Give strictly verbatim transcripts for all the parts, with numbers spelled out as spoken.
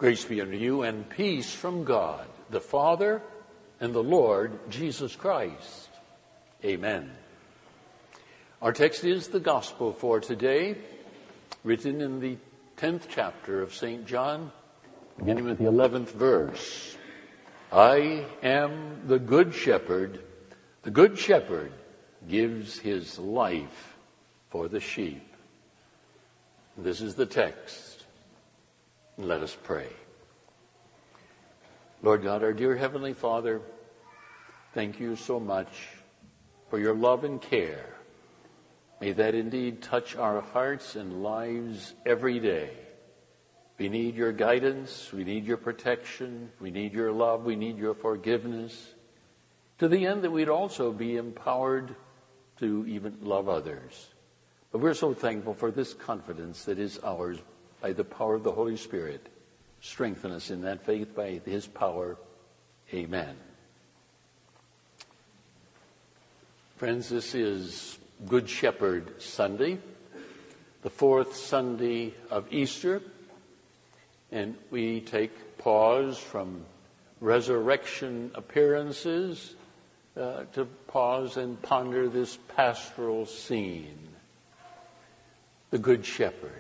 Grace be unto you and peace from God, the Father, and the Lord Jesus Christ. Amen. Our text is the Gospel for today, written in the tenth chapter of Saint John, beginning with the eleventh verse. I am the good shepherd. The good shepherd gives his life for the sheep. This is the text. Let us pray. Lord God, our dear Heavenly Father, thank you so much for your love and care. May that indeed touch our hearts and lives every day. We need your guidance. We need your protection. We need your love. We need your forgiveness, to the end that we'd also be empowered to even love others. But we're so thankful for this confidence that is ours by the power of the Holy Spirit. Strengthen us in that faith by his power. Amen. Friends, this is Good Shepherd Sunday, the fourth Sunday of Easter, and we take pause from resurrection appearances uh, to pause and ponder this pastoral scene. The Good Shepherd.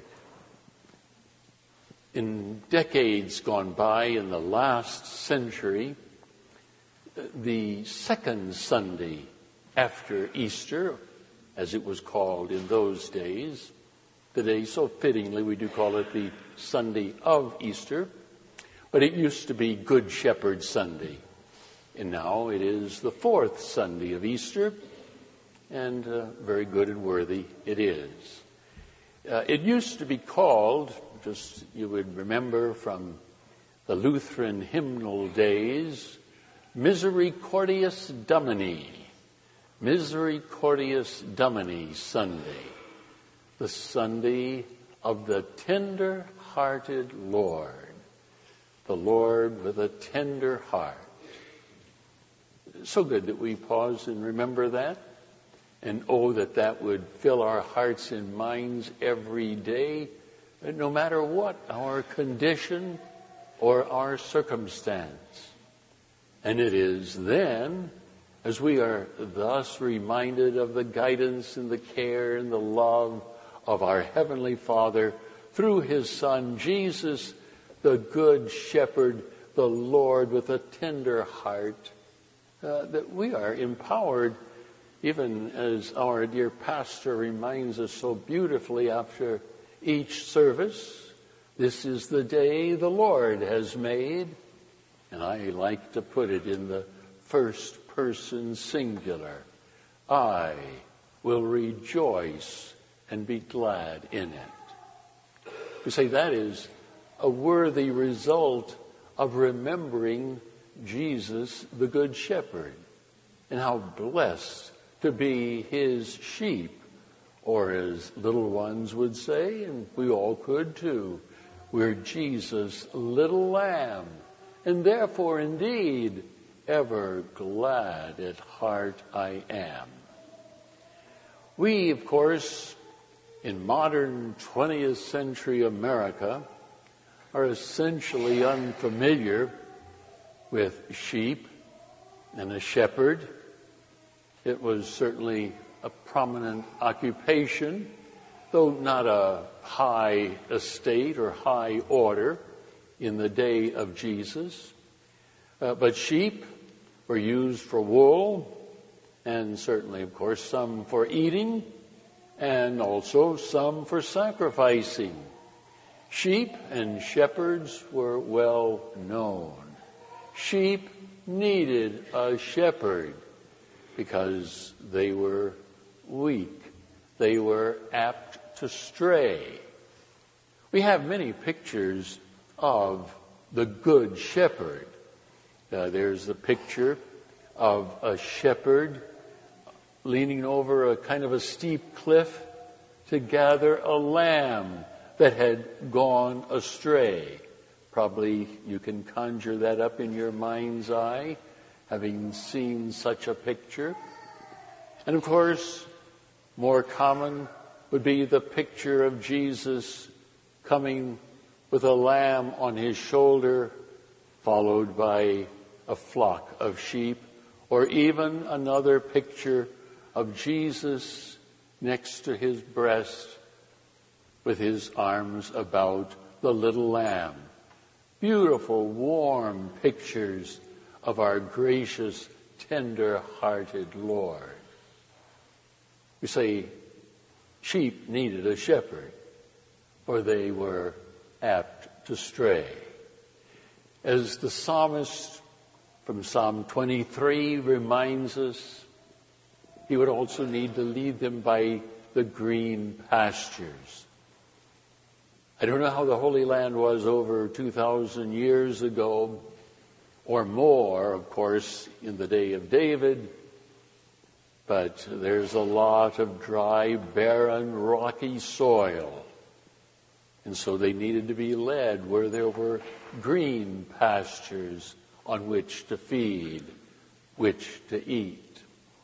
In decades gone by, in the last century, the second Sunday after Easter, as it was called in those days, today so fittingly we do call it the Sunday of Easter, but it used to be Good Shepherd Sunday, and now it is the fourth Sunday of Easter, and uh, very good and worthy it is. Uh, it used to be called, just you would remember from the Lutheran hymnal days, Misericordias Domini, Misericordias Domini Sunday, the Sunday of the tender-hearted Lord, the Lord with a tender heart. So good that we pause and remember that, and oh, that that would fill our hearts and minds every day, no matter what our condition or our circumstance. And it is then, as we are thus reminded of the guidance and the care and the love of our Heavenly Father through his Son, Jesus, the Good Shepherd, the Lord with a tender heart, uh, that we are empowered, even as our dear pastor reminds us so beautifully after each service. This is the day the Lord has made. And I like to put it in the first person singular. I will rejoice and be glad in it. We say that is a worthy result of remembering Jesus, the Good Shepherd, and how blessed to be his sheep. Or as little ones would say, and we all could too, we're Jesus' little lamb, and therefore indeed ever glad at heart I am. We, of course, in modern twentieth century America, are essentially unfamiliar with sheep and a shepherd. It was certainly a prominent occupation, though not a high estate or high order in the day of Jesus. Uh, but sheep were used for wool, and certainly, of course, some for eating, and also some for sacrificing. Sheep and shepherds were well known. Sheep needed a shepherd because they were weak. They were apt to stray. We have many pictures of the Good Shepherd. Uh, there's the picture of a shepherd leaning over a kind of a steep cliff to gather a lamb that had gone astray. Probably you can conjure that up in your mind's eye, having seen such a picture. And of course, more common would be the picture of Jesus coming with a lamb on his shoulder, followed by a flock of sheep, or even another picture of Jesus next to his breast with his arms about the little lamb. Beautiful, warm pictures of our gracious, tender-hearted Lord. We say sheep needed a shepherd, or they were apt to stray. As the psalmist from Psalm twenty-three reminds us, he would also need to lead them by the green pastures. I don't know how the Holy Land was over two thousand years ago, or more, of course, in the day of David, but there's a lot of dry, barren, rocky soil. And so they needed to be led where there were green pastures on which to feed, which to eat.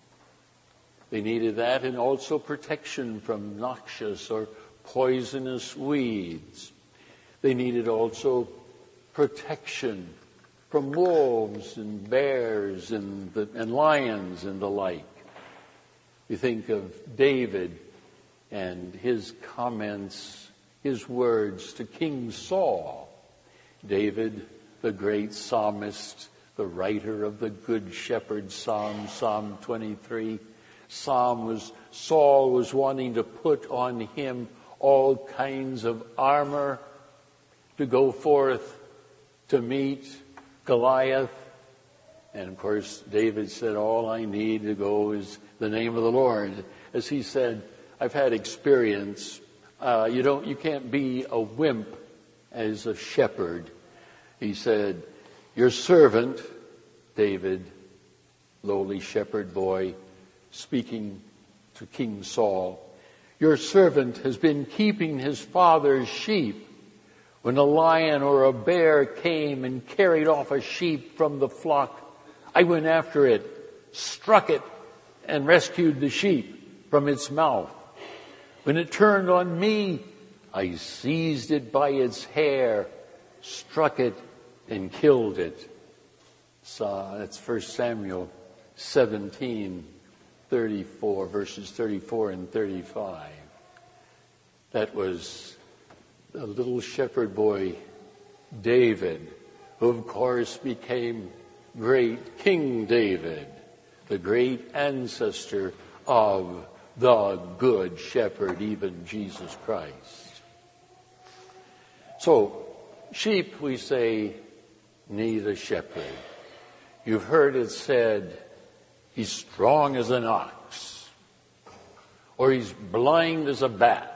They needed that, and also protection from noxious or poisonous weeds. They needed also protection from wolves and bears and, the, and lions and the like. We think of David and his comments, his words to King Saul. David, the great psalmist, the writer of the Good Shepherd Psalm, Psalm twenty-three. Psalm was, Saul was wanting to put on him all kinds of armor to go forth to meet Goliath. And of course, David said, all I need to go is the name of the Lord. As he said, I've had experience. Uh, you don't, you can't be a wimp as a shepherd. He said, your servant, David, lowly shepherd boy, speaking to King Saul, your servant has been keeping his father's sheep. When a lion or a bear came and carried off a sheep from the flock, I went after it, struck it, and rescued the sheep from its mouth. When it turned on me, I seized it by its hair, struck it, and killed it. So that's First Samuel seventeen, thirty-four, verses thirty-four and thirty-five. That was the little shepherd boy, David, who of course became great King David, the great ancestor of the Good Shepherd, even Jesus Christ. So, sheep, we say, need a shepherd. You've heard it said, he's strong as an ox, or he's blind as a bat,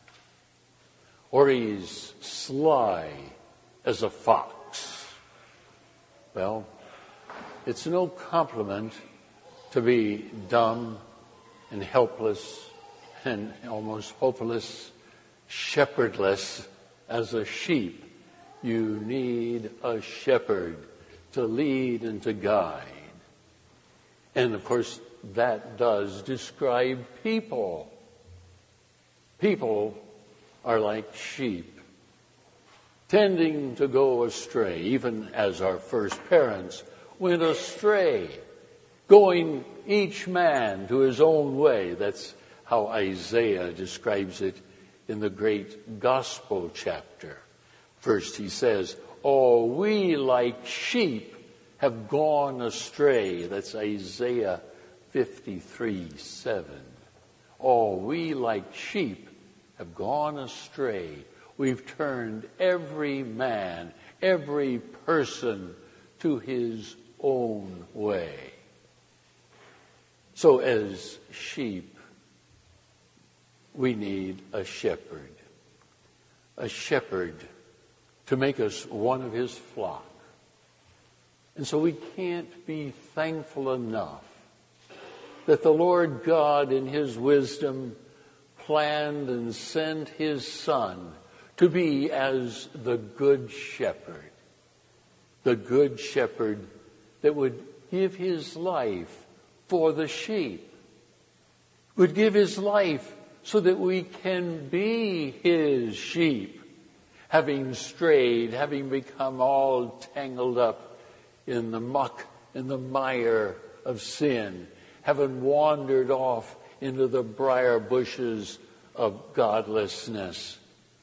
or he's sly as a fox. Well, it's no compliment to be dumb and helpless and almost hopeless, shepherdless as a sheep. You need a shepherd to lead and to guide. And of course, that does describe people. People are like sheep, tending to go astray, even as our first parents went astray, going each man to his own way. That's how Isaiah describes it in the great gospel chapter. First he says, all we like sheep have gone astray. That's Isaiah fifty-three, seven. All we like sheep have gone astray. We've turned every man, every person to his own way. So as sheep, we need a shepherd. A shepherd to make us one of his flock. And so we can't be thankful enough that the Lord God in his wisdom planned and sent his Son to be as the Good Shepherd. The Good Shepherd that would give his life for the sheep. Would give his life so that we can be his sheep having strayed, having become all tangled up in the muck and the mire of sin, having wandered off into the briar bushes of godlessness.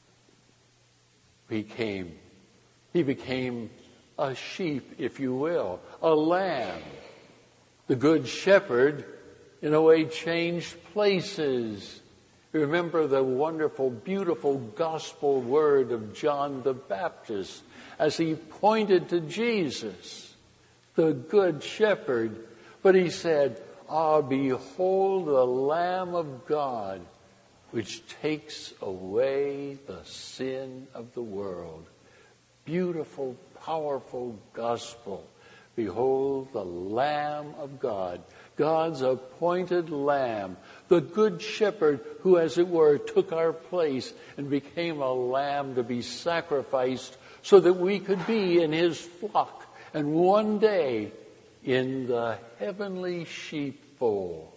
He came. He became a sheep, if you will, a lamb. The good shepherd, in a way, changed places. Remember the wonderful, beautiful gospel word of John the Baptist as he pointed to Jesus, the good shepherd. But he said, "Ah, behold the Lamb of God, which takes away the sin of the world." Beautiful, powerful gospel. Behold the Lamb of God, God's appointed Lamb, the good shepherd who, as it were, took our place and became a lamb to be sacrificed so that we could be in his flock and one day in the heavenly sheepfold.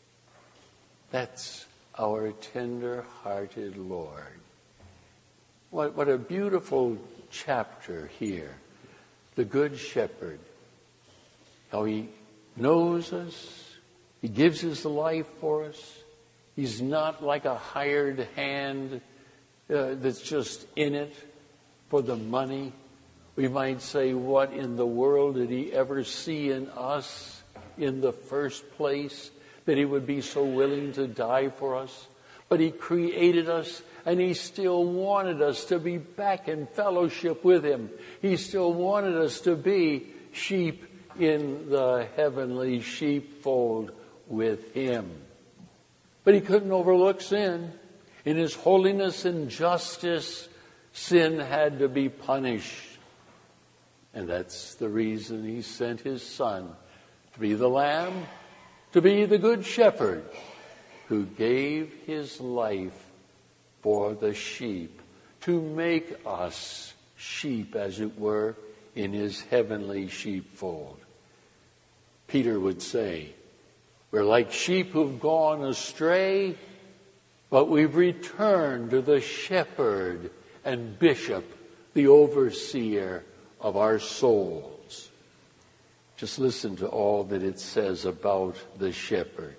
That's our tender-hearted Lord. What, what a beautiful chapter here. The Good Shepherd. How he knows us. He gives his life for us. He's not like a hired hand uh, that's just in it for the money. We might say, what in the world did he ever see in us in the first place that he would be so willing to die for us? But he created us, and he still wanted us to be back in fellowship with him. He still wanted us to be sheep in the heavenly sheepfold with him. But he couldn't overlook sin. In his holiness and justice, sin had to be punished. And that's the reason he sent his Son to be the Lamb, to be the Good Shepherd, who gave his life for the sheep, to make us sheep, as it were, in his heavenly sheepfold. Peter would say, we're like sheep who've gone astray, but we've returned to the shepherd and bishop, the overseer of our souls. Just listen to all that it says about the shepherd.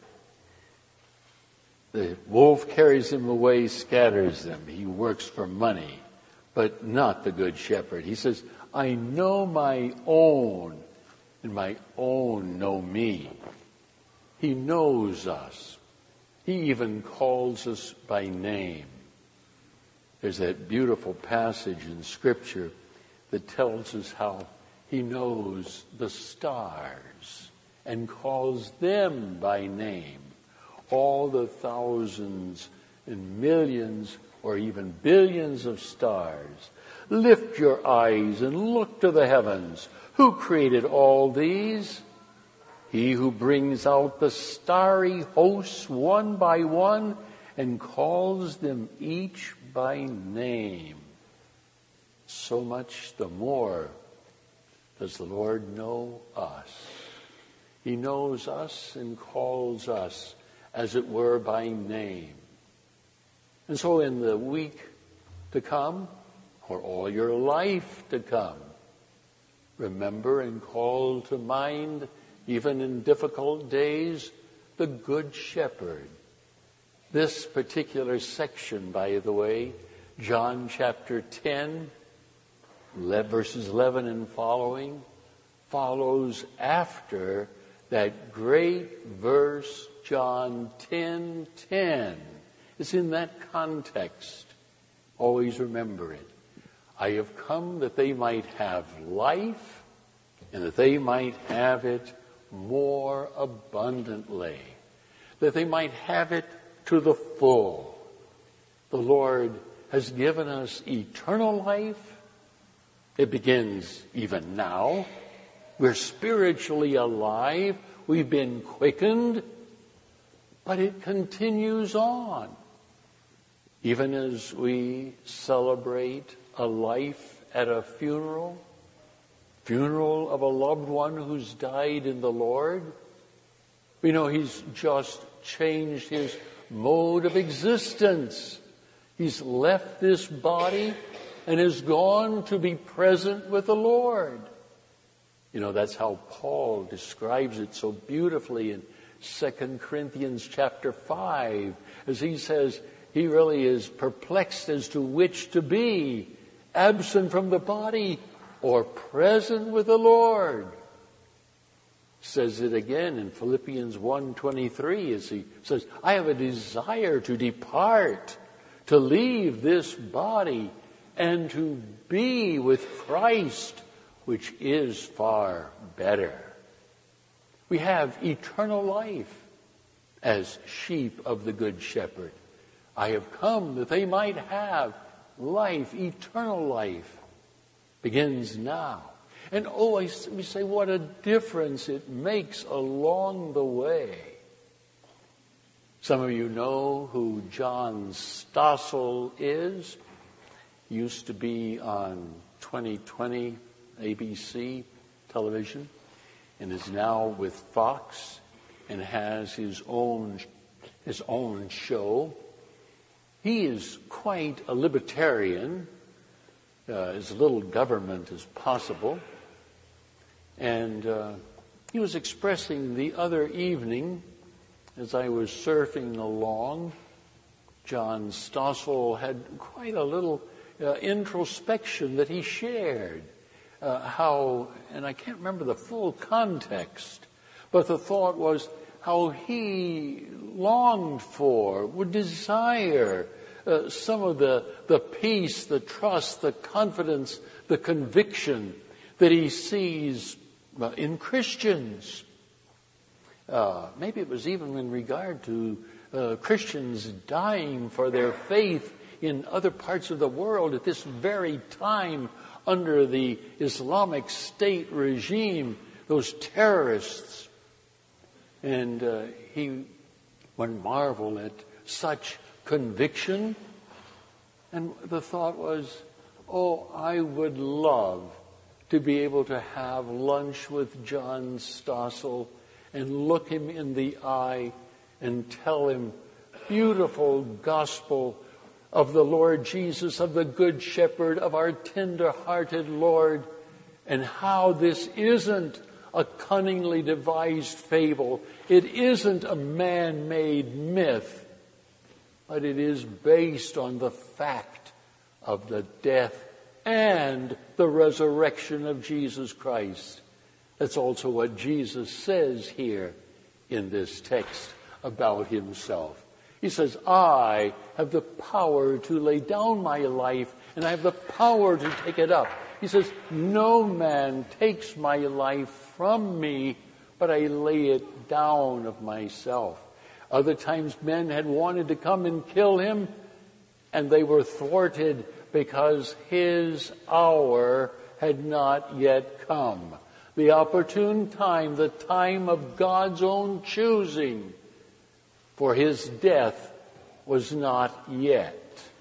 The wolf carries him away, scatters them. He works for money, but not the good shepherd. He says, I know my own, and my own know me. He knows us. He even calls us by name. There's that beautiful passage in Scripture that tells us how he knows the stars and calls them by name. All the thousands and millions or even billions of stars. Lift your eyes and look to the heavens. Who created all these? He who brings out the starry hosts one by one and calls them each by name. So much the more does the Lord know us. He knows us and calls us, as it were, by name. And so in the week to come, or all your life to come, remember and call to mind, even in difficult days, the Good Shepherd. This particular section, by the way, John chapter ten, verses eleven and following, follows after that great verse, John ten ten. It's in that context. Always remember it. I have come that they might have life, and that they might have it more abundantly, that they might have it to the full. The Lord has given us eternal life. It begins even now. We're spiritually alive. We've been quickened, but it continues on. Even as we celebrate a life at a funeral, funeral of a loved one who's died in the Lord, we know he's just changed his mode of existence. He's left this body and is gone to be present with the Lord. You know, that's how Paul describes it so beautifully in Second Corinthians chapter five, as he says he really is perplexed as to which to be, absent from the body or present with the Lord. Says it again in Philippians one twenty-three, as he says, I have a desire to depart, to leave this body, and to be with Christ, which is far better. We have eternal life as sheep of the Good Shepherd. I have come that they might have life, eternal life. Begins now. And oh, I, we say what a difference it makes along the way. Some of you know who John Stossel is. He used to be on twenty twenty A B C television and is now with Fox and has his own his own show. He is quite a libertarian, uh, as little government as possible. And uh, he was expressing the other evening, as I was surfing along, John Stossel had quite a little uh, introspection that he shared. Uh, how, and I can't remember the full context, but the thought was how he longed for, would desire uh, some of the, the peace, the trust, the confidence, the conviction that he sees uh, in Christians. Uh, maybe it was even in regard to uh, Christians dying for their faith in other parts of the world at this very time under the Islamic State regime, those terrorists. And uh, he would marvel at such conviction. And the thought was, oh, I would love to be able to have lunch with John Stossel and look him in the eye and tell him beautiful gospel of the Lord Jesus, of the Good Shepherd, of our tender-hearted Lord, and how this isn't a cunningly devised fable. It isn't a man-made myth, but it is based on the fact of the death and the resurrection of Jesus Christ. That's also what Jesus says here in this text about himself. He says, I have the power to lay down my life, and I have the power to take it up. He says, no man takes my life from me, but I lay it down of myself. Other times men had wanted to come and kill him, and they were thwarted because his hour had not yet come. The opportune time, the time of God's own choosing, for his death was not yet.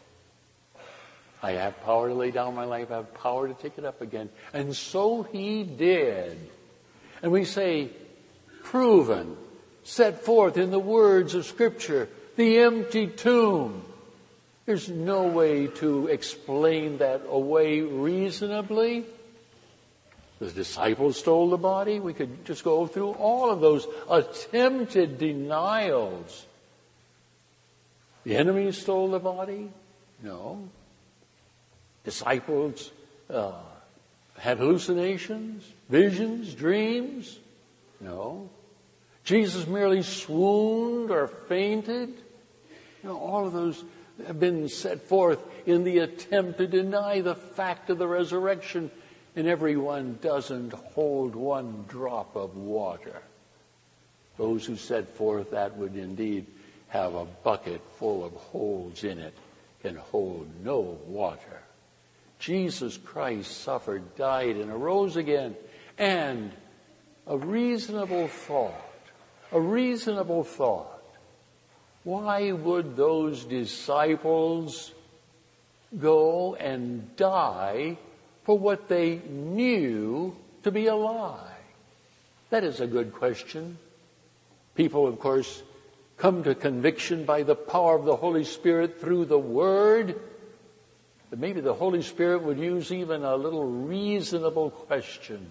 I have power to lay down my life. I have power to take it up again. And so he did. And we say, proven, set forth in the words of Scripture, the empty tomb. There's no way to explain that away reasonably. The disciples stole the body. We could just go through all of those attempted denials. The enemy stole the body? No. Disciples uh, had hallucinations, visions, dreams? No. Jesus merely swooned or fainted? No, all of those have been set forth in the attempt to deny the fact of the resurrection. And everyone doesn't hold one drop of water. Those who set forth that would indeed have a bucket full of holes in it can hold no water. Jesus Christ suffered, died, and arose again. And a reasonable thought, a reasonable thought, why would those disciples go and die for what they knew to be a lie? That is a good question. People, of course, come to conviction by the power of the Holy Spirit through the Word. that maybe the Holy Spirit would use even a little reasonable question.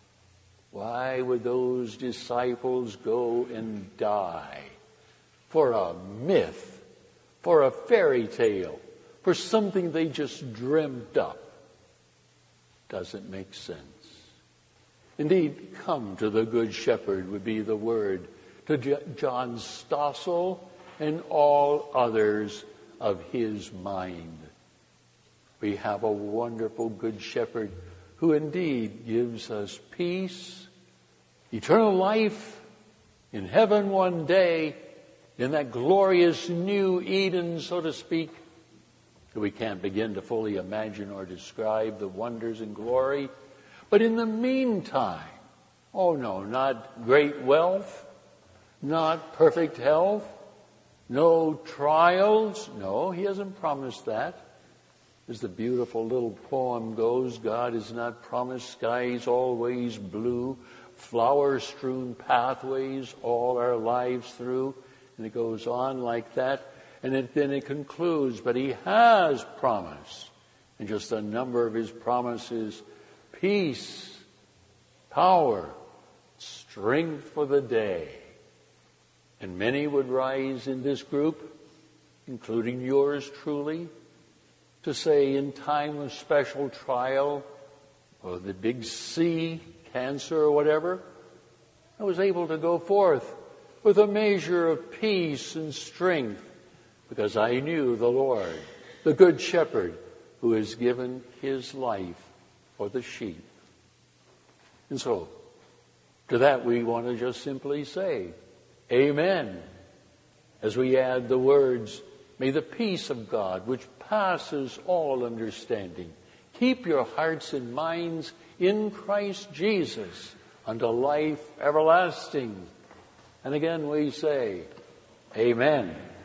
Why would those disciples go and die for a myth, for a fairy tale, for something they just dreamt up? Doesn't make sense. Indeed, come to the Good Shepherd would be the word to John Stossel and all others of his mind. We have a wonderful Good Shepherd who indeed gives us peace, eternal life in heaven one day, in that glorious new Eden, so to speak, that we can't begin to fully imagine or describe the wonders and glory. But in the meantime, oh no, not great wealth, not perfect health, no trials. No, he hasn't promised that. As the beautiful little poem goes, God has not promised skies always blue, flower-strewn pathways all our lives through. And it goes on like that. And it, then it concludes, but he has promised. And just a number of his promises: peace, power, strength for the day. And many would rise in this group, including yours truly, to say in time of special trial, or the big C, cancer or whatever, I was able to go forth with a measure of peace and strength because I knew the Lord, the Good Shepherd, who has given his life for the sheep. And so, to that we want to just simply say, Amen. As we add the words, may the peace of God, which passes all understanding, keep your hearts and minds in Christ Jesus unto life everlasting. And again we say, Amen.